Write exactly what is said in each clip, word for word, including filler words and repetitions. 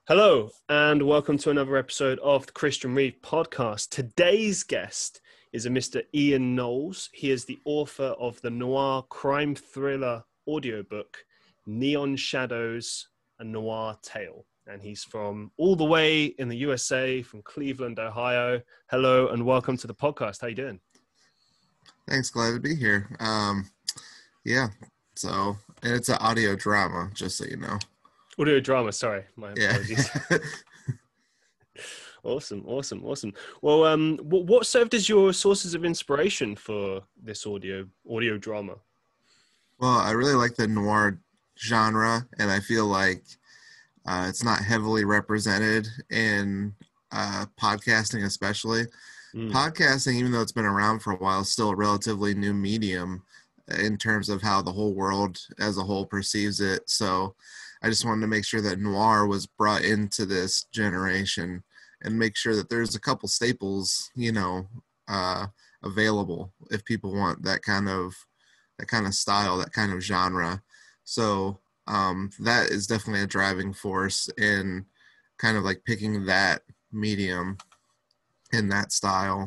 Hello, and welcome to another episode of the Christian Reeve podcast. Today's guest is a Mister Ian Knowles. He is the author of the noir crime thriller audiobook, Neon Shadows, a Noir Tale. And he's from all the way in the U S A, from Cleveland, Ohio. Hello, and welcome to the podcast. How you doing? Thanks, glad to be here. Um, yeah, so, and it's an audio drama, just so you know. Audio drama, sorry. My apologies. Yeah. Awesome, awesome, awesome. Well, um, what, what served as your sources of inspiration for this audio audio drama? Well, I really like the noir genre, and I feel like uh, it's not heavily represented in uh, podcasting, especially. Mm. Podcasting, even though it's been around for a while, is still a relatively new medium in terms of how the whole world as a whole perceives it. So I just wanted to make sure that noir was brought into this generation and make sure that there's a couple staples, you know, uh, available if people want that kind of that kind of style, that kind of genre. So um, that is definitely a driving force in kind of like picking that medium in that style.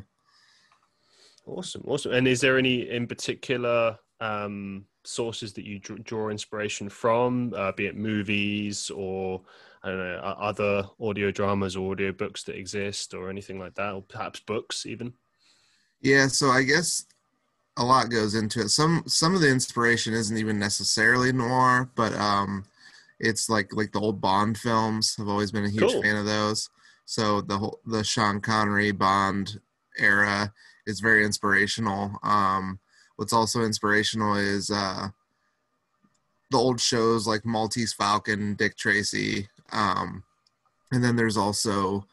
Awesome, awesome. And is there any in particular um, sources that you draw inspiration from, uh, be it movies or I don't know, other audio dramas or audio books that exist or anything like that, or perhaps books even? Yeah, so I guess a lot goes into it. Some some of the inspiration isn't even necessarily noir, but um, it's like like the old Bond films. I've always been a huge cool. fan of those. So the whole the Sean Connery Bond era is very inspirational. Um, what's also inspirational is uh, the old shows like Maltese Falcon, Dick Tracy. Um, and then there's also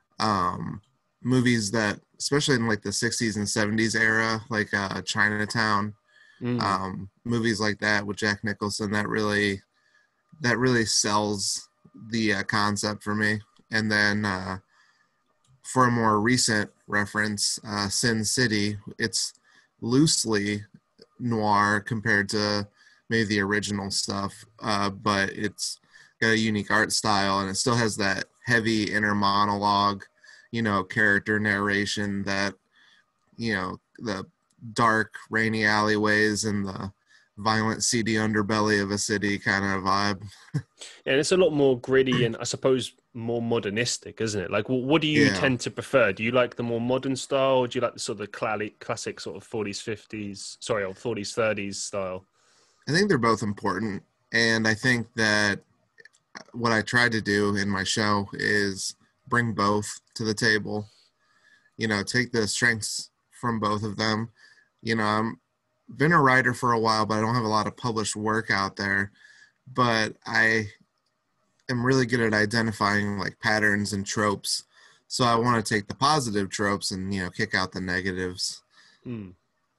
um, movies that, especially in like the sixties and seventies era, like uh, Chinatown, mm. um, movies like that with Jack Nicholson, that really, that really sells the uh, concept for me. And then uh, for a more recent reference, uh, Sin City, it's loosely noir compared to maybe the original stuff, uh, but it's got a unique art style, and it still has that heavy inner monologue, you know, character narration, that, you know, the dark, rainy alleyways and the violent, seedy underbelly of a city kind of vibe. Yeah, and it's a lot more gritty and I suppose more modernistic, isn't it? Like, what do you yeah. tend to prefer? Do you like the more modern style, or do you like the sort of classic, classic sort of forties, fifties, sorry, or forties, thirties style? I think they're both important, and I think that what I tried to do in my show is bring both to the table. You know, take the strengths from both of them. You know, I'm been a writer for a while, but I don't have a lot of published work out there. But I am really good at identifying like patterns and tropes. So I want to take the positive tropes and, you know, kick out the negatives. Hmm.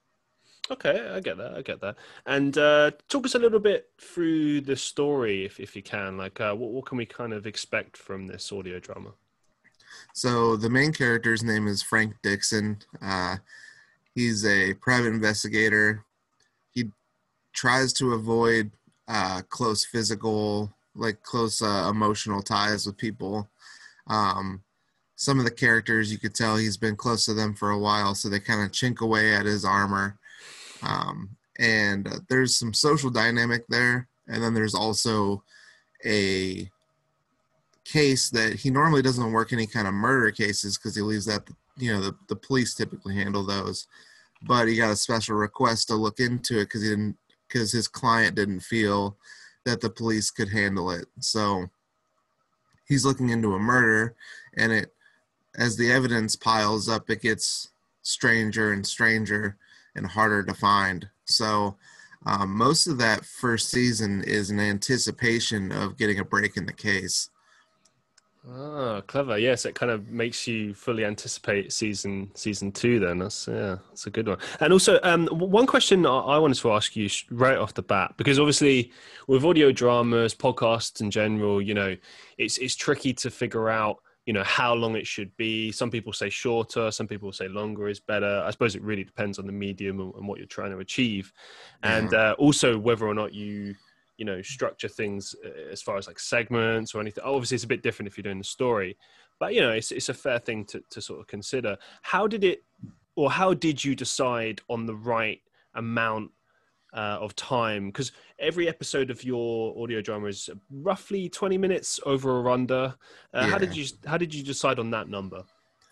Okay, I get that. I get that. And uh, talk us a little bit through the story, if if you can. Like, uh, what what can we kind of expect from this audio drama? So the main character's name is Frank Dixon. Uh, he's a private investigator. He tries to avoid uh, close physical, like close uh, emotional ties with people. Um, some of the characters, you could tell he's been close to them for a while, so they kind of chink away at his armor. Um, and uh, there's some social dynamic there. And then there's also a case that he normally doesn't work any kind of murder cases because he leaves that, you know, the, the police typically handle those. But he got a special request to look into it because he didn't, because his client didn't feel that the police could handle it. So he's looking into a murder, and it, as the evidence piles up, it gets stranger and stranger and harder to find. So um, most of that first season is an anticipation of getting a break in the case. Ah, clever. Yes, it kind of makes you fully anticipate season season two then. That's, yeah, that's a good one. And also, um, one question I wanted to ask you right off the bat, because obviously with audio dramas, podcasts in general, you know, it's it's tricky to figure out, you know, how long it should be. Some people say shorter, some people say longer is better. I suppose it really depends on the medium and, and what you're trying to achieve. And yeah. uh, also whether or not you you know, structure things as far as like segments or anything. Obviously, it's a bit different if you're doing the story, but you know, it's it's a fair thing to to sort of consider. How did it, or how did you decide on the right amount uh, of time? Because every episode of your audio drama is roughly twenty minutes over or under. Uh, Yeah. How did you how did you decide on that number?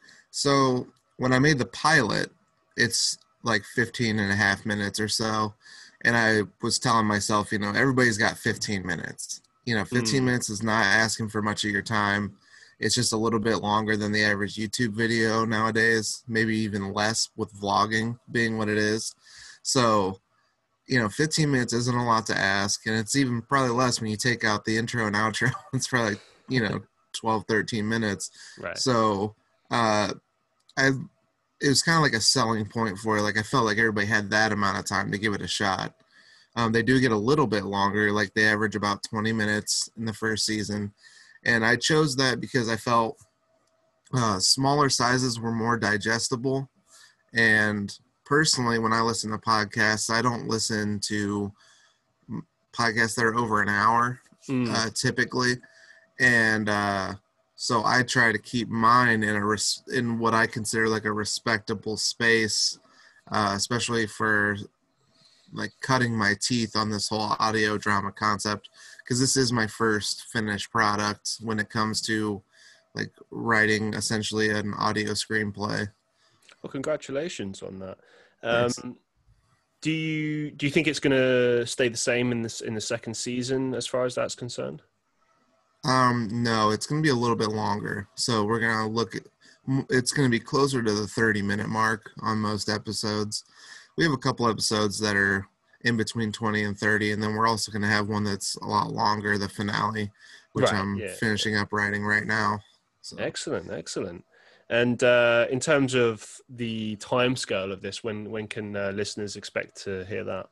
So when I made the pilot, it's like fifteen and a half minutes or so. And I was telling myself, you know, everybody's got fifteen minutes. You know, fifteen mm. minutes is not asking for much of your time. It's just a little bit longer than the average YouTube video nowadays, maybe even less with vlogging being what it is. So, you know, fifteen minutes isn't a lot to ask. And it's even probably less when you take out the intro and outro. It's probably, you know, twelve, thirteen minutes. Right. So, uh, I, it was kind of like a selling point for it. Like I felt like everybody had that amount of time to give it a shot. Um, they do get a little bit longer, like they average about twenty minutes in the first season. And I chose that because I felt uh, smaller sizes were more digestible. And personally, when I listen to podcasts, I don't listen to podcasts that are over an hour mm. uh, typically. And, uh, So I try to keep mine in a res- in what I consider like a respectable space, uh, especially for like cutting my teeth on this whole audio drama concept, because this is my first finished product when it comes to like writing essentially an audio screenplay. Well, congratulations on that. Um, do you do you think it's going to stay the same in this in the second season as far as that's concerned? Um, no, it's going to be a little bit longer. So we're going to look at, it's going to be closer to the thirty minute mark on most episodes. We have a couple episodes that are in between twenty and thirty. And then we're also going to have one that's a lot longer, the finale, which right, I'm yeah. finishing up writing right now. So. Excellent. Excellent. And, uh, in terms of the time scale of this, when, when can uh, listeners expect to hear that?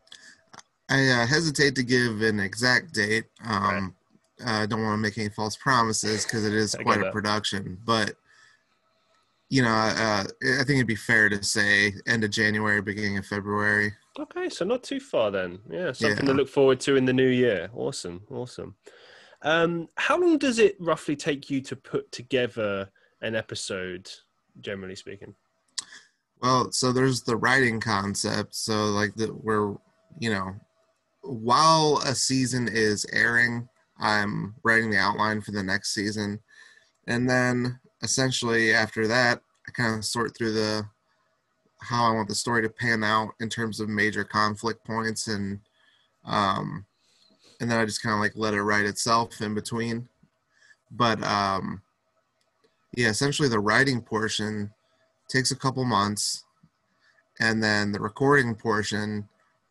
I uh, hesitate to give an exact date. Um, right. I uh, don't want to make any false promises because it is quite a production, but you know, uh, I think it'd be fair to say end of January, beginning of February. Okay. So not too far then. Yeah. Something yeah. to look forward to in the new year. Awesome. Awesome. Um, how long does it roughly take you to put together an episode, generally speaking? Well, so there's the writing concept. So like the, we're, you know, while a season is airing, I'm writing the outline for the next season. And then essentially after that, I kind of sort through the, how I want the story to pan out in terms of major conflict points. And, um, and then I just kind of like let it write itself in between. But, um, yeah, essentially the writing portion takes a couple months, and then the recording portion,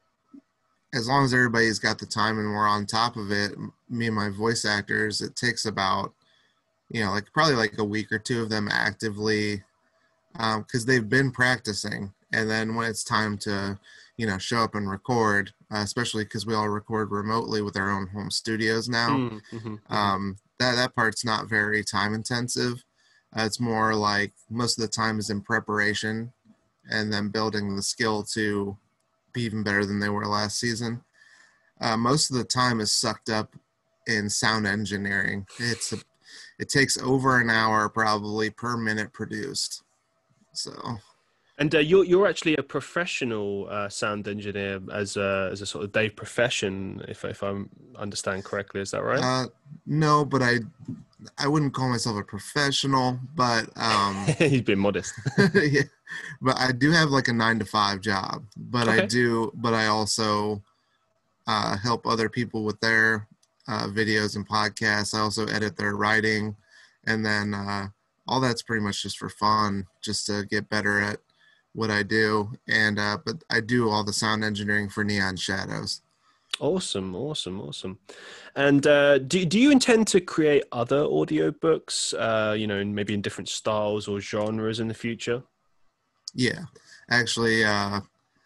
as long as everybody's got the time and we're on top of it, me and my voice actors, it takes about, you know, like probably like a week or two of them actively, um, because they've been practicing. And then when it's time to, you know, show up and record, uh, especially because we all record remotely with our own home studios now, mm-hmm, mm-hmm. Um, that, that part's not very time intensive. Uh, it's more like most of the time is in preparation and then building the skill to be even better than they were last season. Uh, most of the time is sucked up in sound engineering. It's a, it takes over an hour probably per minute produced. So, and uh, you're you're actually a professional uh, sound engineer as a as a sort of day profession, if if I understand correctly. Is that right? Uh, no, but I I wouldn't call myself a professional, but um, he's been modest. Yeah, but I do have like a nine to five job. But okay. I do, but I also uh, help other people with their uh, videos and podcasts. I also edit their writing, and then uh, all that's pretty much just for fun, just to get better at what I do. And uh, but I do all the sound engineering for Neon Shadows. Awesome, awesome, awesome. And uh, do do you intend to create other audiobooks, uh, you know, in, maybe in different styles or genres in the future? Yeah, actually, uh,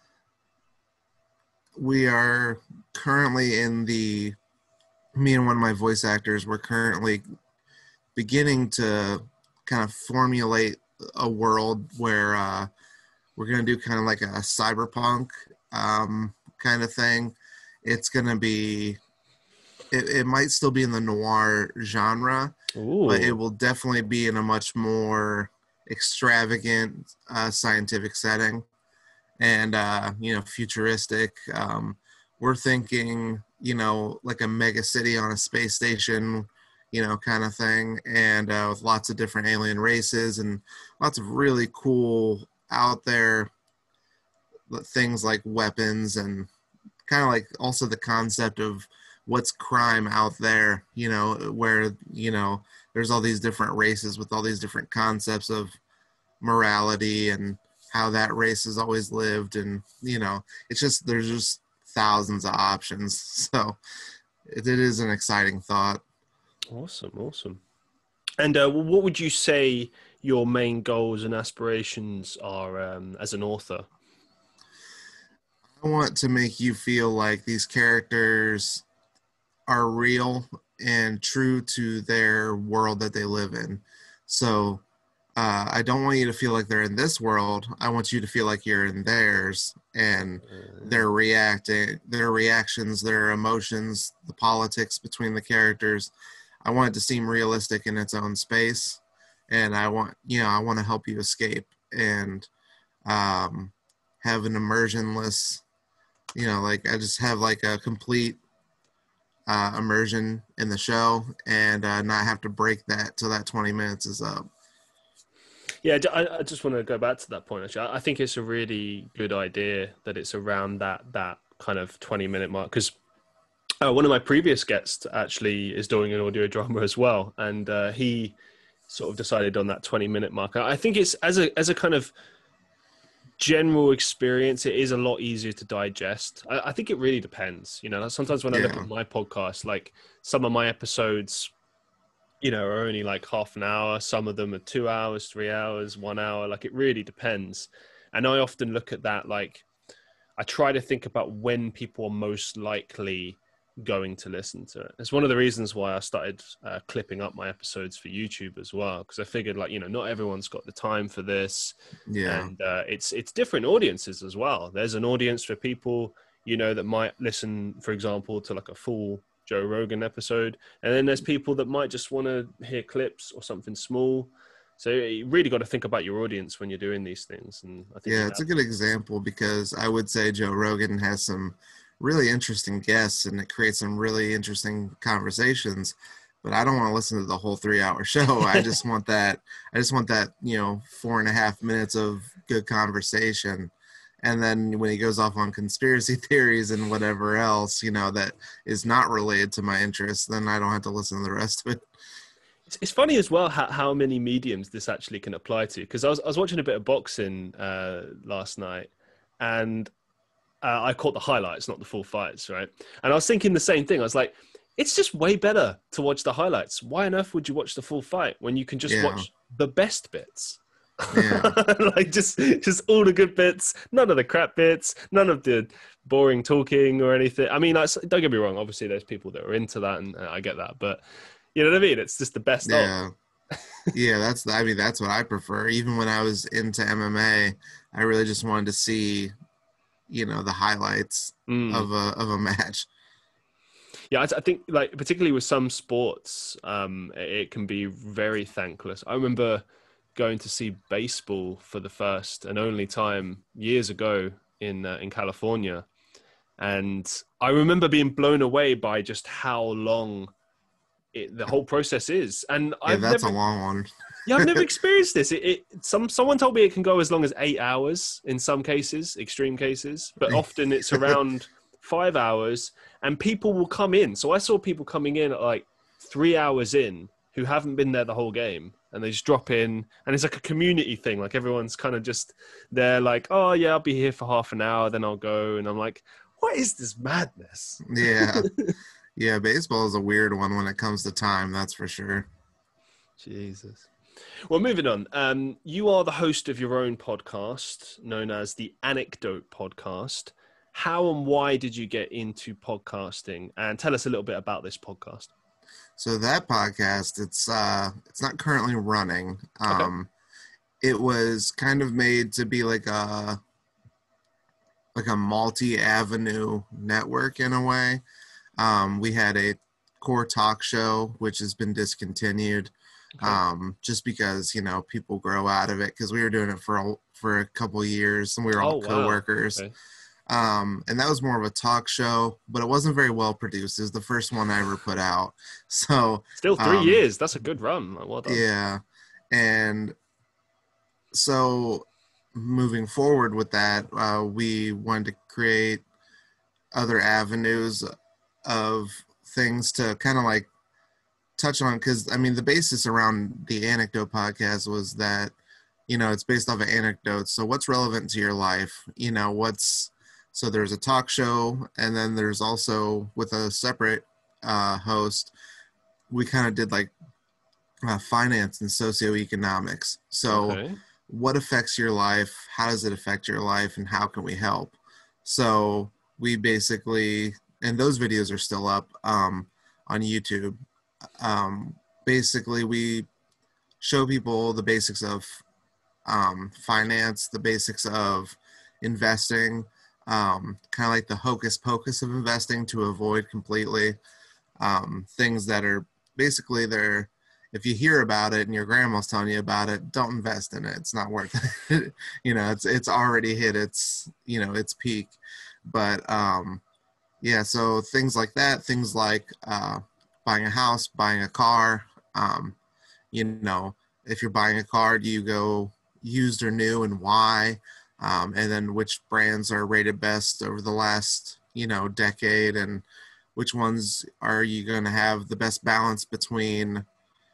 we are currently in the, me and one of my voice actors, we're currently beginning to kind of formulate a world where uh, we're going to do kind of like a cyberpunk um, kind of thing. It's going to be it, it might still be in the noir genre, Ooh. but it will definitely be in a much more extravagant uh, scientific setting and, uh, you know, futuristic. Um, we're thinking, you know, like a mega city on a space station, you know, kind of thing, and uh, with lots of different alien races and lots of really cool out there things like weapons and kind of like also the concept of what's crime out there, you know, where, you know, there's all these different races with all these different concepts of morality and how that race has always lived. And, you know, it's just, there's just thousands of options. So it, it is an exciting thought. Awesome. Awesome. And uh, what would you say your main goals and aspirations are um, as an author? I want to make you feel like these characters are real and true to their world that they live in. So uh, I don't want you to feel like they're in this world. I want you to feel like you're in theirs, and their reacting, their reactions, their emotions, the politics between the characters. I want it to seem realistic in its own space, and I want, you know, I want to help you escape and um, have an immersionless, you know, like I just have like a complete uh, immersion in the show and uh, not have to break that till that twenty minutes is up. Yeah, I, I just want to go back to that point. Actually, I think it's a really good idea that it's around that that kind of twenty minute mark, because uh, one of my previous guests actually is doing an audio drama as well, and uh, he sort of decided on that twenty minute mark. I think it's as a as a kind of general experience, it is a lot easier to digest. I, I think it really depends. You know, sometimes when I Yeah. look at my podcast, like some of my episodes, you know, are only like half an hour. Some of them are two hours, three hours, one hour. Like it really depends. And I often look at that, like I try to think about when people are most likely going to listen to it. It's one of the reasons why I started uh, clipping up my episodes for YouTube as well, because I figured, like, you know, not everyone's got the time for this. Yeah. And uh, it's it's different audiences as well. There's an audience for people, you know, that might listen, for example, to like a full Joe Rogan episode, and then there's people that might just want to hear clips or something small. So you really got to think about your audience when you're doing these things. And I think Yeah, it's a good example, because I would say Joe Rogan has some really interesting guests and it creates some really interesting conversations, but I don't want to listen to the whole three hour show. I just want that, I just want that, you know, four and a half minutes of good conversation. And then when he goes off on conspiracy theories and whatever else, you know, that is not related to my interests, then I don't have to listen to the rest of it. It's funny as well how, how many mediums this actually can apply to, because I was, I was watching a bit of boxing uh, last night, and uh, I caught the highlights, not the full fights, right? And I was thinking the same thing. I was like, it's just way better to watch the highlights. Why on earth would you watch the full fight when you can just Yeah. watch the best bits? Yeah. Like just just all the good bits, none of the crap bits, none of the boring talking or anything. I mean, I, don't get me wrong, obviously there's people that are into that, and uh, I get that, but you know what I mean? It's just the best Yeah. of. Yeah, that's, I mean, that's what I prefer. Even when I was into M M A, I really just wanted to see, you know, the highlights Mm. of a of a match. Yeah, I, I think like particularly with some sports, um, it, it can be very thankless. I remember going to see baseball for the first and only time years ago in uh, in California, and I remember being blown away by just how long it, the whole process is. And Yeah, I've that's never, a long one. yeah, I've never experienced this. It, it some someone told me it can go as long as eight hours in some cases, extreme cases, but often it's around five hours. And people will come in. So I saw people coming in at like three hours in who haven't been there the whole game, and they just drop in, and it's like a community thing. Like everyone's kind of just there, like, oh yeah, I'll be here for half an hour, then I'll go. And I'm like, what is this madness? Yeah. Yeah, baseball is a weird one when it comes to time, that's for sure. Jesus. Well, moving on. Um, you are the host of your own podcast known as the Anecdote Podcast. How and why did you get into podcasting? And tell us a little bit about this podcast. So that podcast, it's uh it's not currently running. Um okay. It was kind of made to be like a like a multi-avenue network in a way. Um we had a core talk show, which has been discontinued. Okay. Um, just because, you know, people grow out of it, because we were doing it for a, for a couple of years and we were all oh, coworkers. Wow. Okay. Um, and that was more of a talk show, but it wasn't very well produced. It was the first one I ever put out. So still three um, years. That's a good run. Well done. Yeah. And so moving forward with that, uh, we wanted to create other avenues of things to kind of like touch on, because I mean the basis around the Anecdote podcast was that, you know, it's based off of anecdotes. So what's relevant to your life? You know, what's so there's a talk show, and then there's also with a separate uh, host, we kind of did like uh, finance and socioeconomics. So okay. What affects your life? How does it affect your life? And how can we help? So we basically, and those videos are still up um, on YouTube. Um, basically, we show people the basics of um, finance, the basics of investing, um, kind of like the hocus pocus of investing to avoid completely. Um, things that are basically there. If you hear about it and your grandma's telling you about it, don't invest in it. It's not worth it. You know, it's it's already hit its, you know, its peak. But um, yeah, so things like that, things like uh, buying a house, buying a car. Um, you know, if you're buying a car, do you go used or new, and why? Um, and then which brands are rated best over the last, you know, decade, and which ones are you going to have the best balance between,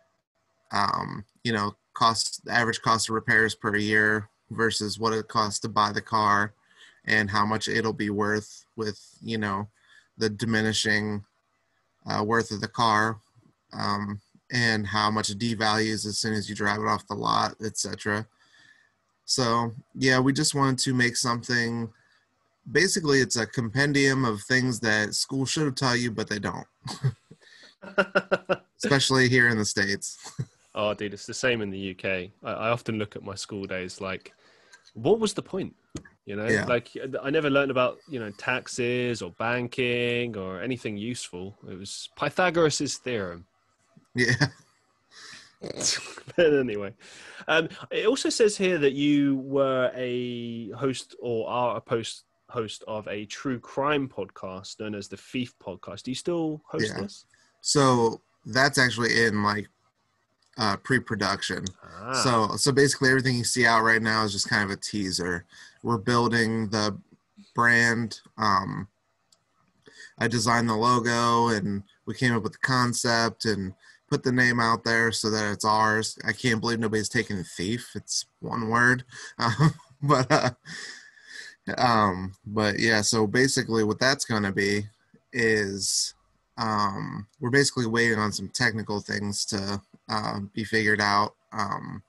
um, you know, cost, the average cost of repairs per year versus what it costs to buy the car, and how much it'll be worth with, you know, the diminishing uh, worth of the car, um, and how much it devalues as soon as you drive it off the lot, et cetera. So, yeah, we just wanted to make something, basically it's a compendium of things that school should have taught you, but they don't. Especially here in the States. Oh, dude, it's the same in the U K. I, I often look at my school days like, what was the point? You know, yeah. Like I never learned about, you know, taxes or banking or anything useful. It was Pythagoras' theorem. Yeah. But anyway, um, it also says here that you were a host or are a post host of a true crime podcast known as the Thief Podcast. Do you still host yeah. this? So that's actually in like uh, pre-production. Ah. So so basically everything you see out right now is just kind of a teaser. We're building the brand. Um, I designed the logo, and we came up with the concept and put the name out there so that it's ours. I can't believe nobody's taking the Thief. It's one word. Um, but, uh, um, but yeah, so basically what that's going to be is um, we're basically waiting on some technical things to uh, be figured out. Um,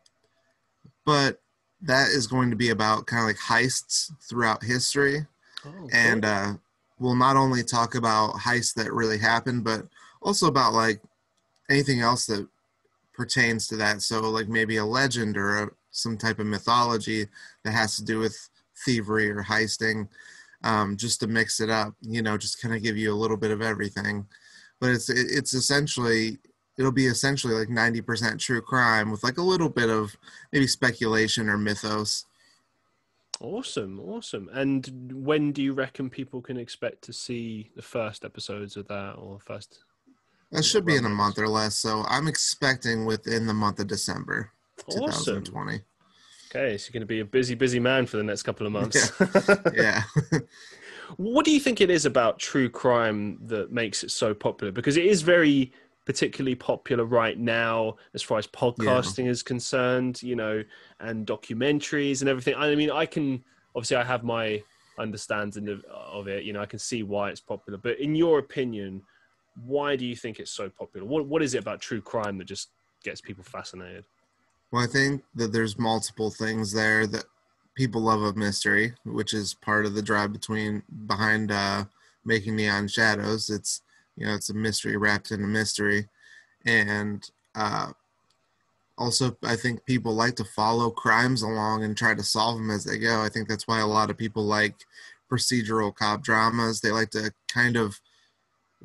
but that is going to be about kind of like heists throughout history. Oh, cool. And uh, we'll not only talk about heists that really happened, but also about like anything else that pertains to that. So like maybe a legend or a, some type of mythology that has to do with thievery or heisting, um, just to mix it up, you know, just kind of give you a little bit of everything. But it's it's essentially, it'll be essentially like ninety percent true crime with like a little bit of maybe speculation or mythos. Awesome, awesome. And when do you reckon people can expect to see the first episodes of that, or first? That should be in a month or less. So I'm expecting within the month of December, awesome. twenty twenty. Okay, so you're going to be a busy, busy man for the next couple of months. Yeah. yeah. What do you think it is about true crime that makes it so popular? Because it is very particularly popular right now as far as podcasting yeah. is concerned, you know, and documentaries and everything. I mean, I can, obviously I have my understanding of, of it, you know, I can see why it's popular. But in your opinion, why do you think it's so popular? What What is it about true crime that just gets people fascinated? Well, I think that there's multiple things there that people love a mystery, which is part of the drive between behind uh, making Neon Shadows. It's, you know, it's a mystery wrapped in a mystery. And uh, also, I think people like to follow crimes along and try to solve them as they go. I think that's why a lot of people like procedural cop dramas. They like to kind of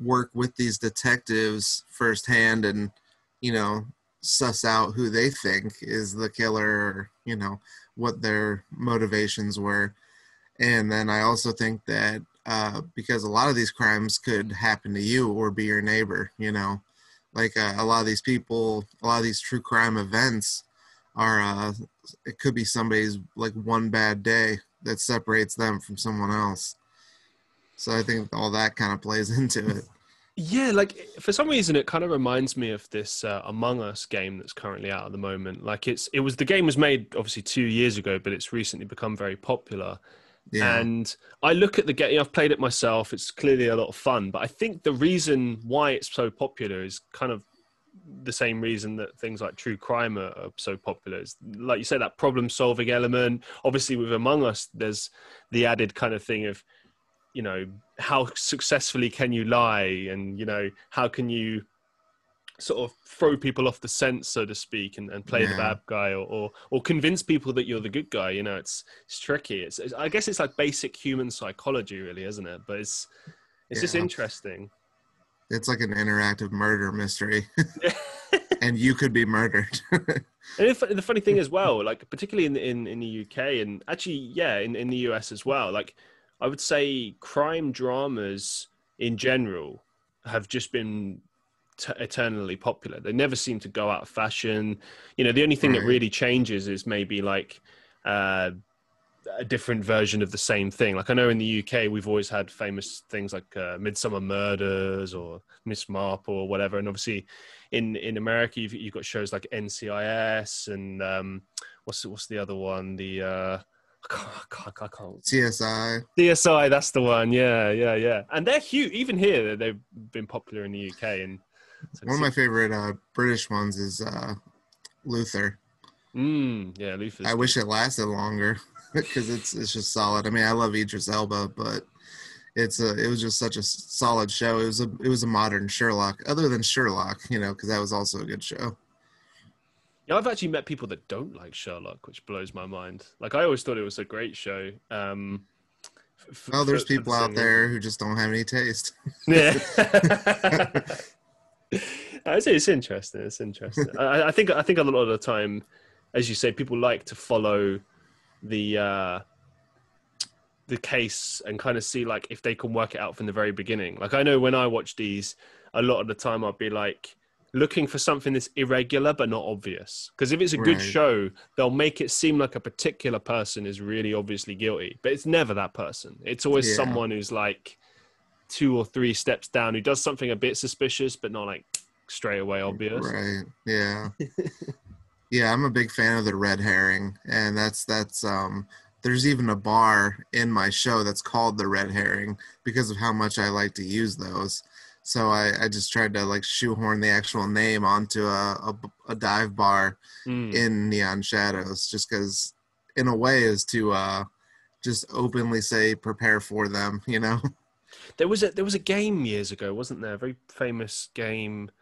work with these detectives firsthand and, you know, suss out who they think is the killer, or, you know, what their motivations were. And then I also think that uh, because a lot of these crimes could happen to you or be your neighbor, you know, like uh, a lot of these people, a lot of these true crime events are, uh, it could be somebody's like one bad day that separates them from someone else. So I think all that kind of plays into it. Yeah, like for some reason it kind of reminds me of this uh, Among Us game that's currently out at the moment. Like it's it was the game was made obviously two years ago, but it's recently become very popular. Yeah. And I look at the game, I've played it myself. It's clearly a lot of fun, but I think the reason why it's so popular is kind of the same reason that things like true crime are, are so popular. It's, like you said, that problem solving element. Obviously with Among Us, there's the added kind of thing of, you know, how successfully can you lie, and, you know, how can you sort of throw people off the scent, so to speak, and, and play yeah. the bad guy, or, or or convince people that you're the good guy. You know, it's it's tricky. It's, it's I guess it's like basic human psychology, really, isn't it? But it's it's yeah. just interesting. It's like an interactive murder mystery, and you could be murdered. And if, the funny thing as well, like particularly in in in the U K, and actually, yeah, in in the U S as well, like I would say crime dramas in general have just been t- eternally popular. They never seem to go out of fashion. You know, the only thing right. that really changes is maybe like uh, a different version of the same thing. Like I know in the U K, we've always had famous things like uh, Midsummer Murders or Miss Marple or whatever. And obviously in, in America, you've, you've got shows like N C I S and um, what's, what's the other one? The... Uh, I can't, I can't, I can't. C S I. C S I, that's the one. Yeah, yeah, yeah. And they're huge. Even here, they've been popular in the U K. And so one of my favorite uh, British ones is uh, Luther. Mm, yeah, Luther. I wish it lasted longer because it's it's just solid. I mean, I love Idris Elba, but it's a it was just such a solid show. It was a it was a modern Sherlock, other than Sherlock, you know, because that was also a good show. Yeah, I've actually met people that don't like Sherlock, which blows my mind. Like, I always thought it was a great show. Um, f- well, there's for, people for out there who just don't have any taste. Yeah. It's, it's interesting. It's interesting. I, I think I think a lot of the time, as you say, people like to follow the uh, the case and kind of see like if they can work it out from the very beginning. Like I know when I watch these, a lot of the time I'll be like looking for something that's irregular but not obvious. Because if it's a good right. show, they'll make it seem like a particular person is really obviously guilty, but it's never that person. It's always yeah. someone who's like two or three steps down, who does something a bit suspicious but not like straight away obvious. Right. Yeah. Yeah, I'm a big fan of the red herring, and that's that's um there's even a bar in my show that's called the Red Herring because of how much I like to use those. So I, I just tried to like shoehorn the actual name onto a, a, a dive bar mm. in Neon Shadows, just because in a way is to uh, just openly say prepare for them, you know? There was a there was a game years ago, wasn't there? A very famous game.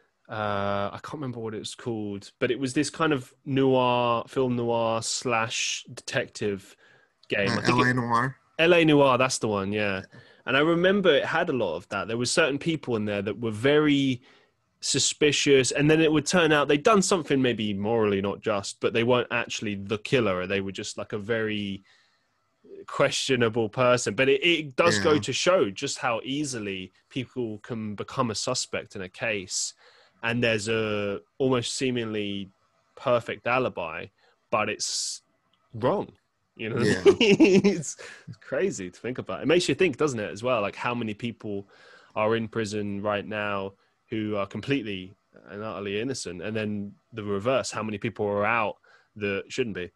Uh, I can't remember what it was called, but it was this kind of noir, film noir slash detective game. Uh, I think L A Noire. L A Noire, that's the one, yeah. And I remember it had a lot of that. There were certain people in there that were very suspicious, and then it would turn out they'd done something maybe morally not just, but they weren't actually the killer, or they were just like a very questionable person. But it, it does yeah. go to show just how easily people can become a suspect in a case, and there's a almost seemingly perfect alibi, but it's wrong. You know, yeah. it's, it's crazy to think about. It makes you think, doesn't it, as well? Like how many people are in prison right now who are completely and utterly innocent, and then the reverse, how many people are out that shouldn't be.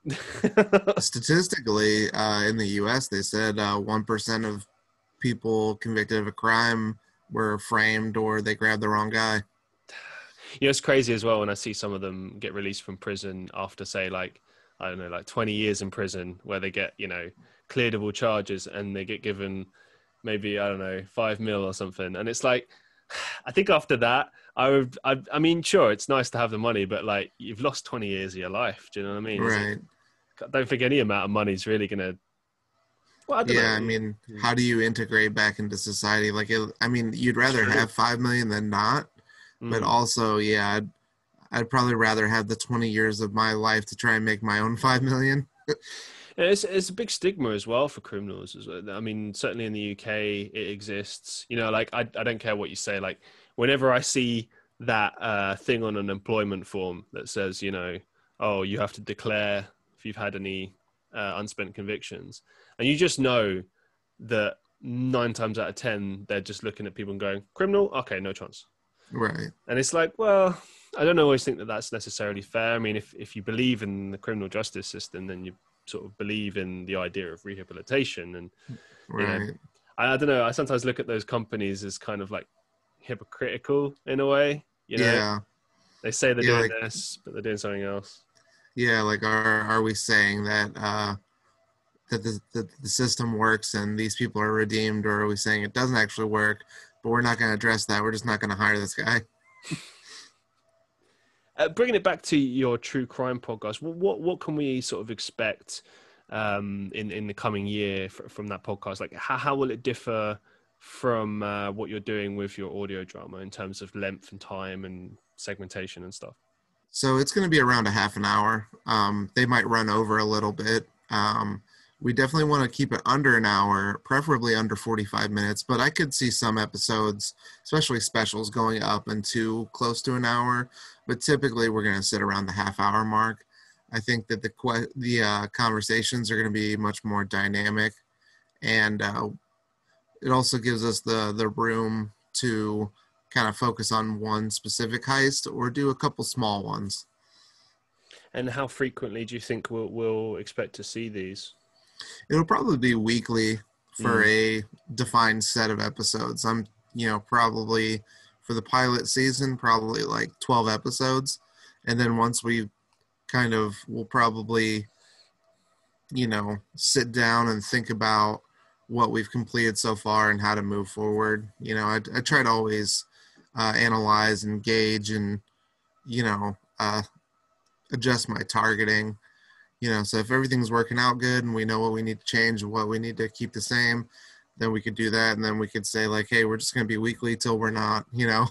Statistically, uh, in the U S, they said uh, one percent of people convicted of a crime were framed or they grabbed the wrong guy. You know, it's crazy as well when I see some of them get released from prison after, say, like, I don't know, like twenty years in prison, where they get, you know, cleared of all charges and they get given maybe, I don't know, five mil or something. And it's like, I think after that, I would, I, I mean, sure, it's nice to have the money, but like you've lost twenty years of your life. Do you know what I mean? Right. It, I don't think any amount of money is really going to Well, I don't Yeah, know. I mean, how do you integrate back into society? Like, it, I mean, you'd rather True. have five million than not, but Mm. also, yeah, I'd, I'd probably rather have the twenty years of my life to try and make my own five million. And it's it's a big stigma as well for criminals. As well. I mean, certainly in the U K, it exists. You know, like I I don't care what you say. Like whenever I see that uh, thing on an employment form that says, you know, oh, you have to declare if you've had any uh, unspent convictions, and you just know that nine times out of ten they're just looking at people and going, criminal, okay, no chance. Right. And it's like, well, I don't always think that that's necessarily fair. I mean, if if you believe in the criminal justice system, then you sort of believe in the idea of rehabilitation. And you know, Right. I, I don't know. I sometimes look at those companies as kind of like hypocritical in a way. You know, Yeah. they say they're Yeah. doing Like, this, but they're doing something else. yeah. Like, are are we saying that uh, that the, the the system works and these people are redeemed, or are we saying it doesn't actually work, but we're not going to address that? We're just not going to hire this guy. Uh, bringing it back to your true crime podcast, what what, what can we sort of expect um, in in the coming year f- from that podcast? Like, how how will it differ from uh, what you're doing with your audio drama in terms of length and time and segmentation and stuff? So it's going to be around a half an hour. Um, they might run over a little bit. Um, we definitely want to keep it under an hour, preferably under forty-five minutes, but I could see some episodes, especially specials, going up into close to an hour. But typically we're going to sit around the half hour mark. I think that the que- the uh, conversations are going to be much more dynamic, and uh, it also gives us the the room to kind of focus on one specific heist or do a couple small ones. And how frequently do you think we'll, we'll expect to see these? It'll probably be weekly for Mm. a defined set of episodes. I'm, you know, probably for the pilot season, probably like twelve episodes. And then once we kind of, we'll probably, you know, sit down and think about what we've completed so far and how to move forward. You know, I, I try to always uh, analyze and gauge and, you know, uh, adjust my targeting. You know, so if everything's working out good and we know what we need to change and what we need to keep the same, then we could do that. And then we could say like, hey, we're just going to be weekly till we're not, you know.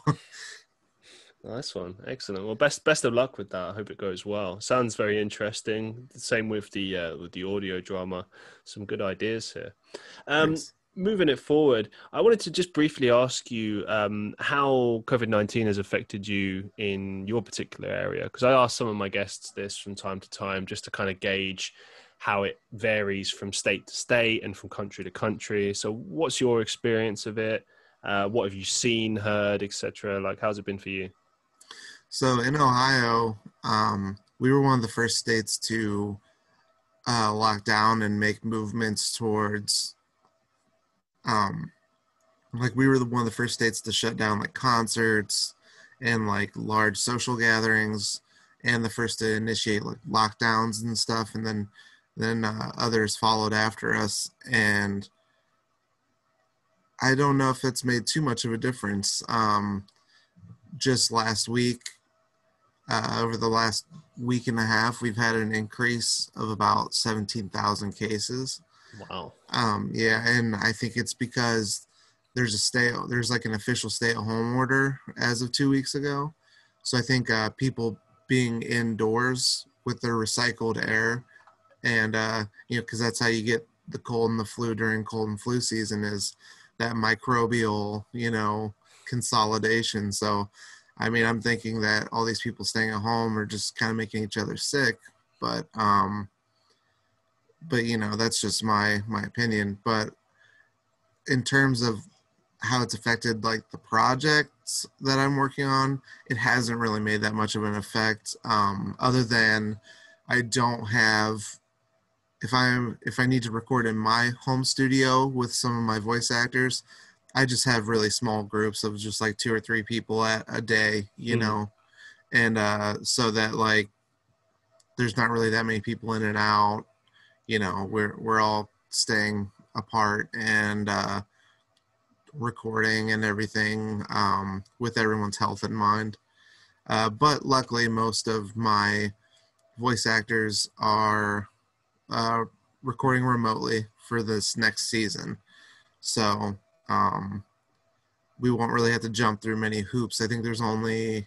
Nice one. Excellent. Well, best best of luck with that. I hope it goes well. Sounds very interesting. Same with the uh, with the audio drama. Some good ideas here. Um, Thanks. moving it forward, I wanted to just briefly ask you um, how COVID nineteen has affected you in your particular area. Because I ask some of my guests this from time to time just to kind of gauge how it varies from state to state and from country to country. So what's your experience of it? Uh, what have you seen, heard, et cetera? Like, how's it been for you? So in Ohio, um, we were one of the first states to uh, lock down and make movements towards, um, like we were the, one of the first states to shut down like concerts and like large social gatherings, and the first to initiate like lockdowns and stuff. And then then uh, others followed after us. And I don't know if it's made too much of a difference. Um, just last week, uh, over the last week and a half, we've had an increase of about seventeen thousand cases. Wow. Um, yeah, and I think it's because there's a stay, there's like an official stay-at-home order as of two weeks ago. So I think uh, people being indoors with their recycled air, and uh, you know, because that's how you get the cold and the flu during cold and flu season, is that microbial, you know, consolidation. So, I mean, I'm thinking that all these people staying at home are just kind of making each other sick, but um, but you know, that's just my my opinion. But in terms of how it's affected like the projects that I'm working on, it hasn't really made that much of an effect, um, other than I don't have, if I'm if I need to record in my home studio with some of my voice actors, I just have really small groups of just like two or three people at a day, you Mm. know, and uh, so that like there's not really that many people in and out, you know, we're we're all staying apart and uh, recording and everything um, with everyone's health in mind. Uh, but luckily, most of my voice actors are uh, recording remotely for this next season. So um, we won't really have to jump through many hoops. I think there's only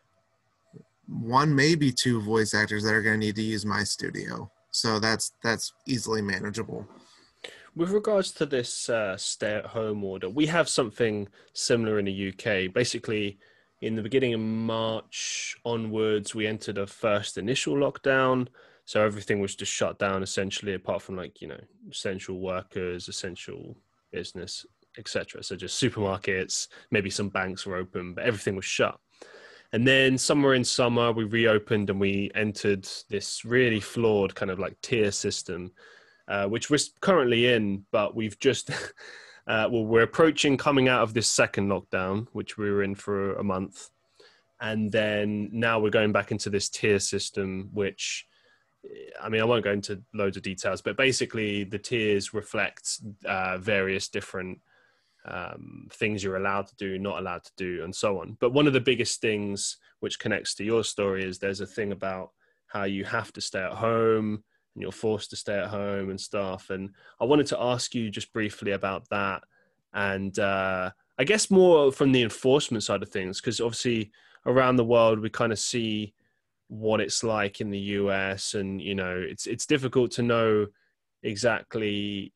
one, maybe two voice actors that are going to need to use my studio. So that's that's easily manageable. With regards to this uh, stay-at-home order, we have something similar in the U K. Basically, in the beginning of March onwards, we entered a first initial lockdown. So everything was just shut down, essentially, apart from, like, you know, essential workers, essential business, et cetera. So just supermarkets, maybe some banks were open, but everything was shut. And then somewhere in summer, we reopened and we entered this really flawed kind of like tier system, uh, which we're currently in, but we've just, uh, well, we're approaching coming out of this second lockdown, which we were in for a month. And then now we're going back into this tier system, which, I mean, I won't go into loads of details, but basically the tiers reflect uh, various different um, things you're allowed to do, not allowed to do, and so on. But one of the biggest things which connects to your story is there's a thing about how you have to stay at home and you're forced to stay at home and stuff. And I wanted to ask you just briefly about that. And uh, I guess more from the enforcement side of things, because obviously around the world, we kind of see what it's like in the U S, and, you know, it's, it's difficult to know exactly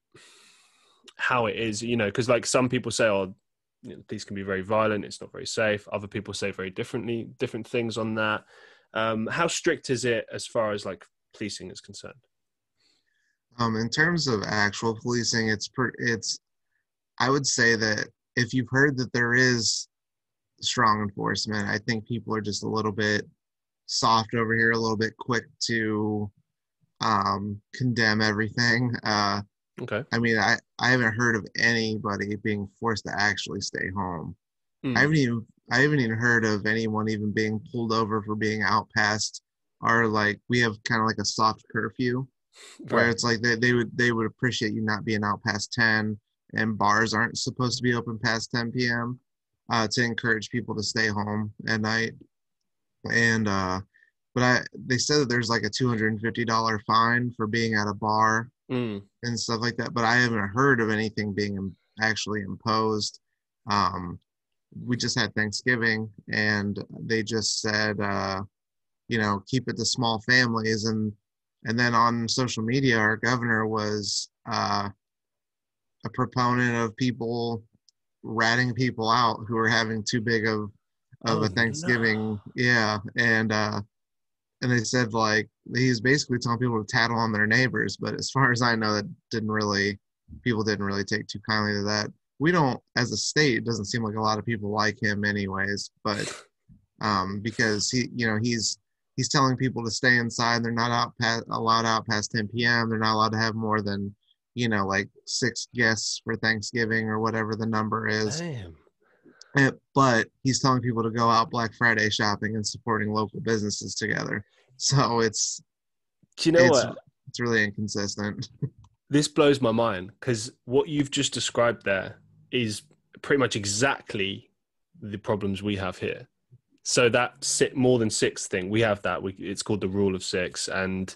how it is, you know, because like some people say, oh, you know, these can be very violent, it's not very safe. Other people say very differently, different things on that. Um, how strict is it as far as like policing is concerned? Um, in terms of actual policing, it's per, it's, I would say that if you've heard that there is strong enforcement, I think people are just a little bit soft over here, a little bit quick to um, condemn everything. Uh, okay. I mean, I, I haven't heard of anybody being forced to actually stay home. Mm. I haven't even I haven't even heard of anyone even being pulled over for being out past our, like, we have kind of like a soft curfew where Right. it's like they, they would they would appreciate you not being out past ten, and bars aren't supposed to be open past ten p.m. Uh, to encourage people to stay home at night. And uh, but I they said that there's like a two hundred fifty dollars fine for being at a bar Mm. and stuff like that. But I haven't heard of anything being actually imposed. Um, we just had Thanksgiving, and they just said, uh, you know, keep it to small families. And and then on social media, our governor was uh, a proponent of people ratting people out who are having too big of of Oh, a Thanksgiving. no. Yeah, and uh, and they said, like, he's basically telling people to tattle on their neighbors. But as far as I know, that didn't really, people didn't really take too kindly to that. We don't, as a state, it doesn't seem like a lot of people like him anyways, but um, because he, you know, he's, he's telling people to stay inside. They're not out past, allowed out past ten p.m. They're not allowed to have more than, you know, like six guests for Thanksgiving or whatever the number is. Damn. And, but he's telling people to go out Black Friday shopping and supporting local businesses together. So it's, Do you know it's, what? it's really inconsistent. This blows my mind, because what you've just described there is pretty much exactly the problems we have here. So that sit more than six thing, we have that. We, it's called the rule of six, and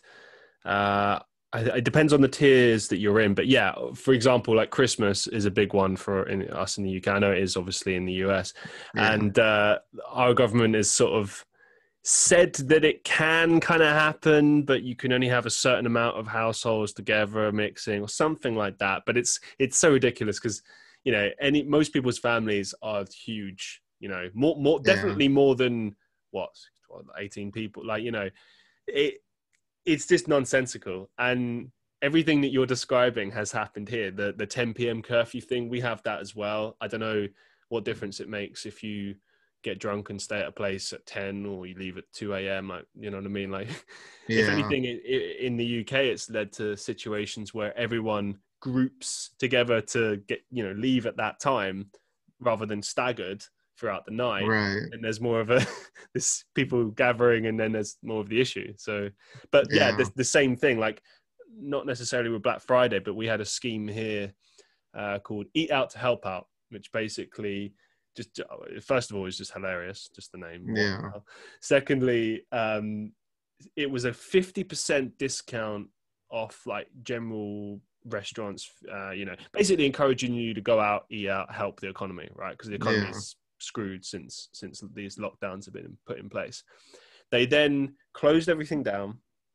uh, it depends on the tiers that you're in. But yeah, for example, like Christmas is a big one for in, us in the U K. I know it is obviously in the U S, Yeah. and uh, our government is sort of said that it can kind of happen, but you can only have a certain amount of households together mixing or something like that. But it's it's so ridiculous because, you know, any most people's families are huge. You know, more more Yeah. definitely more than what eighteen people. Like, you know, it it's just nonsensical. And everything that you're describing has happened here. The the ten p.m. curfew thing, we have that as well. I don't know what difference it makes if you get drunk and stay at a place at ten or you leave at two a.m. Like, you know what I mean? Like, Yeah. if anything, it, it, in the U K, it's led to situations where everyone groups together to get, you know, leave at that time rather than staggered throughout the night. Right. And there's more of a, this people gathering, and then there's more of the issue. So, but yeah, Yeah. the, the same thing, like not necessarily with Black Friday, but we had a scheme here uh, called Eat Out to Help Out, which basically, just first of all, is just hilarious, just the name. Yeah. Secondly, um, it was a fifty percent discount off like general restaurants, uh, you know, basically encouraging you to go out, eat out, help the economy, right? Because the economy Yeah. is screwed since since these lockdowns have been put in place. They then closed everything down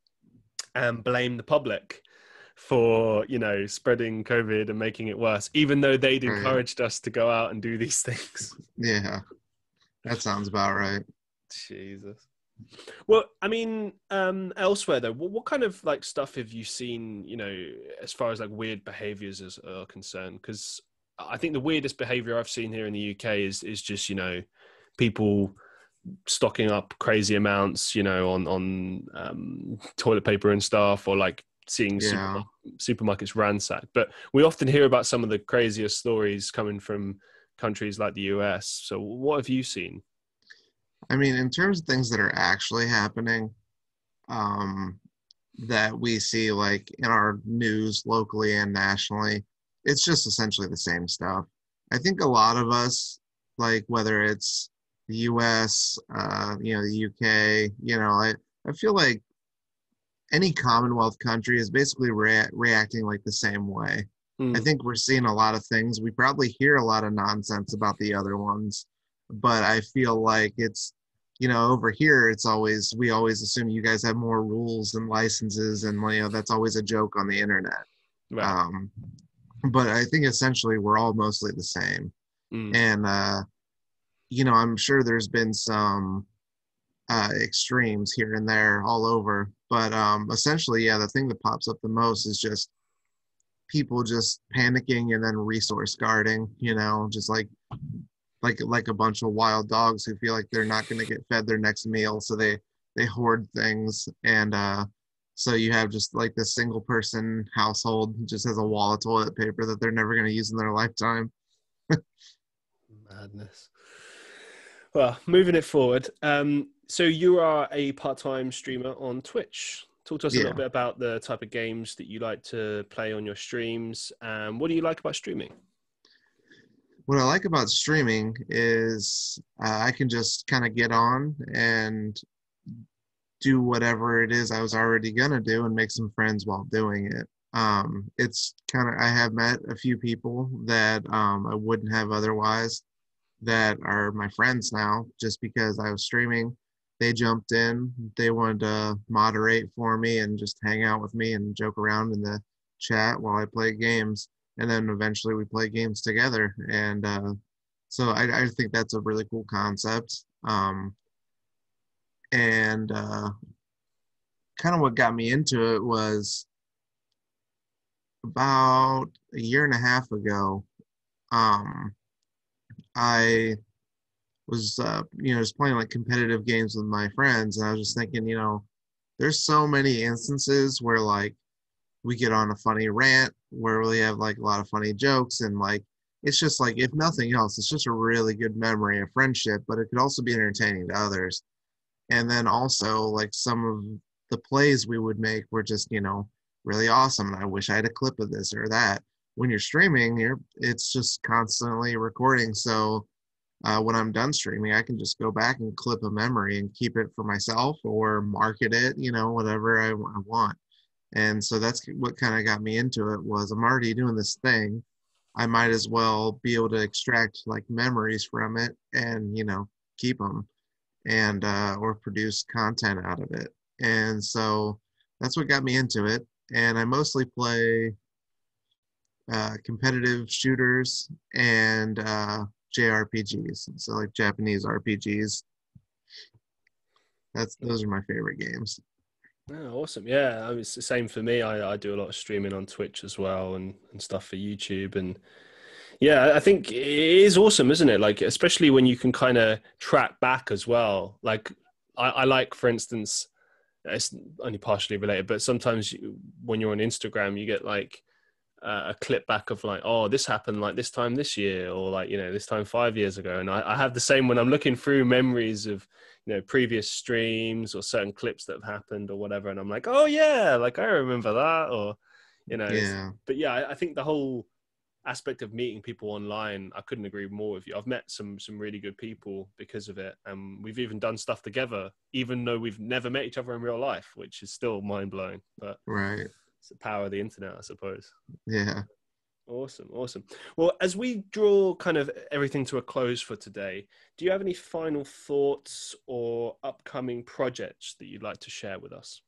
and blamed the public for, you know, spreading COVID and making it worse, even though they'd Right. encouraged us to go out and do these things. Yeah, that sounds about right. Jesus. Well, I mean, um, elsewhere though, what, what kind of like stuff have you seen, you know, as far as like weird behaviors is, are concerned? Because I think the weirdest behavior I've seen here in the U K is is just, you know, people stocking up crazy amounts, you know, on on um, toilet paper and stuff, or like seeing Yeah. super, supermarkets ransacked. But we often hear about some of the craziest stories coming from countries like the U S. So what have you seen? I mean, in terms of things that are actually happening, um, that we see like in our news locally and nationally, it's just essentially the same stuff. I think a lot of us, like whether it's the U S, uh, you know, the U K, you know, I, I feel like any Commonwealth country is basically rea- reacting like the same way. I Mm. think we're seeing a lot of things. We probably hear a lot of nonsense about the other ones, but I feel like it's, you know, over here, it's always, we always assume you guys have more rules and licenses, and, you know, that's always a joke on the internet. Right. Um, but I think essentially we're all mostly the same. Mm. And, uh, you know, I'm sure there's been some uh, extremes here and there all over. But um, essentially, yeah, the thing that pops up the most is just people just panicking and then resource guarding, you know, just like like like a bunch of wild dogs who feel like they're not going to get fed their next meal, so they they hoard things. And uh so you have just like this single person household who just has a wall of toilet paper that they're never going to use in their lifetime. Madness. Well, moving it forward. Um, so you are a part-time streamer on Twitch. Talk to us a little Yeah. bit about the type of games that you like to play on your streams. Um, what do you like about streaming? What I like about streaming is uh, I can just kind of get on and do whatever it is I was already gonna do and make some friends while doing it. Um, it's kind of, I have met a few people that um, I wouldn't have otherwise that are my friends now just because I was streaming. They jumped in, they wanted to moderate for me and just hang out with me and joke around in the chat while I play games. And then eventually we play games together. And uh, so I, I think that's a really cool concept. Um, and uh, kind of what got me into it was about a year and a half ago. Um, I was, uh, you know, just playing like competitive games with my friends, and I was just thinking, you know, there's so many instances where like we get on a funny rant where we have like a lot of funny jokes, and like it's just like, if nothing else, it's just a really good memory of friendship, but it could also be entertaining to others. And then also like some of the plays we would make were just, you know, really awesome, and I wish I had a clip of this or that. When you're streaming, you're it's just constantly recording, so uh, when I'm done streaming, I can just go back and clip a memory and keep it for myself or market it, you know, whatever I, I want. And so that's what kind of got me into it. Was I'm already doing this thing, I might as well be able to extract like memories from it and, you know, keep them, and uh, or produce content out of it. And so that's what got me into it. And I mostly play uh, competitive shooters and uh, J R P Gs, so like Japanese R P Gs. That's those are my favorite games. Oh, awesome. Yeah, I mean, it's the same for me. I, I do a lot of streaming on Twitch as well, and, and stuff for YouTube. And yeah, I think it is awesome, isn't it? Like, especially when you can kind of track back as well. Like, I, I like, for instance, it's only partially related, but sometimes you, when you're on Instagram, you get like uh, a clip back of like, oh, this happened like this time this year, or like, you know, this time five years ago. And I, I have the same when I'm looking through memories of, you know, previous streams or certain clips that have happened or whatever. And I'm like, oh yeah, like I remember that, or, you know, Yeah. but yeah, I, I think the whole aspect of meeting people online, I couldn't agree more with you. I've met some some really good people because of it, and we've even done stuff together even though we've never met each other in real life, which is still mind-blowing. But Right. It's the power of the internet, I suppose. Yeah. Awesome, awesome. Well, as we draw kind of everything to a close for today, do you have any final thoughts or upcoming projects that you'd like to share with us?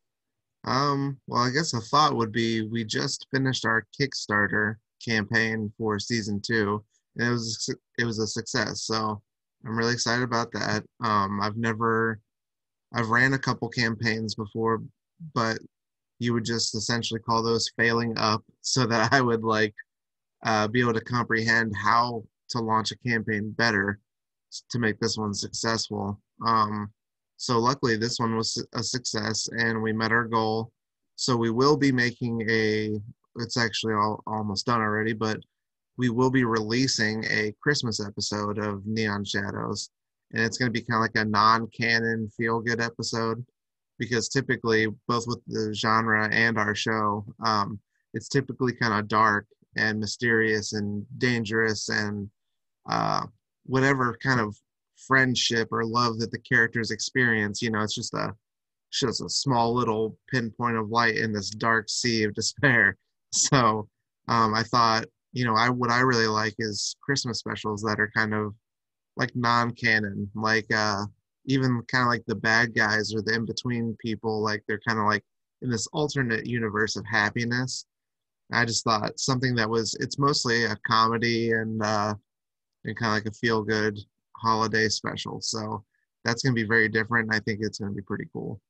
Um, well, I guess a thought would be we just finished our Kickstarter campaign for season two, and it was it was a success. So I'm really excited about that. Um, I've never I've ran a couple campaigns before, but you would just essentially call those failing up, so that I would like uh, be able to comprehend how to launch a campaign better to make this one successful. Um, so luckily this one was a success and we met our goal. So we will be making a, it's actually all, almost done already, but we will be releasing a Christmas episode of Neon Shadows. And it's going to be kind of like a non-canon feel-good episode, because typically both with the genre and our show, um, it's typically kind of dark and mysterious and dangerous and uh, whatever kind of friendship or love that the characters experience. You know, it's just a just a small little pinpoint of light in this dark sea of despair. So um, I thought, you know, I what I really like is Christmas specials that are kind of like non-canon, like uh, even kind of like the bad guys or the in-between people, like they're kind of like in this alternate universe of happiness. I just thought something that was, it's mostly a comedy and uh, and kind of like a feel-good holiday special. So that's going to be very different. And I think it's going to be pretty cool.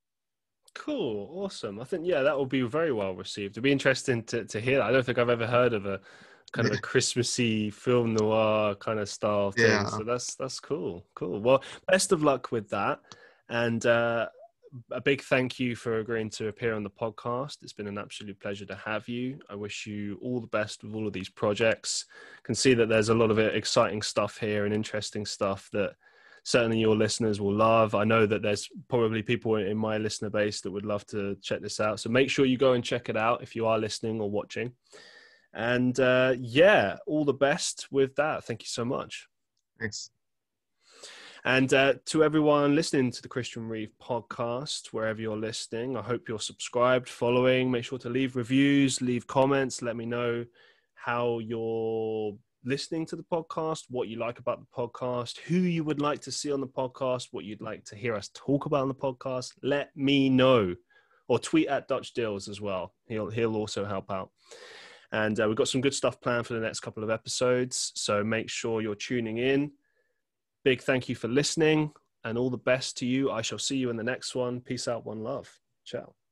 Cool. Awesome. I think, yeah, that will be very well received. It'll be interesting to, to hear that. I don't think I've ever heard of a kind of Yeah. a Christmassy film noir kind of style thing. Yeah. So that's, that's cool. Cool. Well, best of luck with that. And uh, a big thank you for agreeing to appear on the podcast. It's been an absolute pleasure to have you. I wish you all the best with all of these projects. Can see that there's a lot of exciting stuff here and interesting stuff that certainly your listeners will love. I know that there's probably people in my listener base that would love to check this out. So make sure you go and check it out if you are listening or watching. And uh, yeah, all the best with that. Thank you so much. Thanks. And uh, to everyone listening to the Christian Reeve podcast, wherever you're listening, I hope you're subscribed, following. Make sure to leave reviews, leave comments. Let me know how you're listening to the podcast, what you like about the podcast, who you would like to see on the podcast, what you'd like to hear us talk about on the podcast. Let me know. Or tweet at Dutch Deals as well. He'll, he'll also help out. And uh, we've got some good stuff planned for the next couple of episodes. So make sure you're tuning in. Big thank you for listening and all the best to you. I shall see you in the next one. Peace out, one love. Ciao.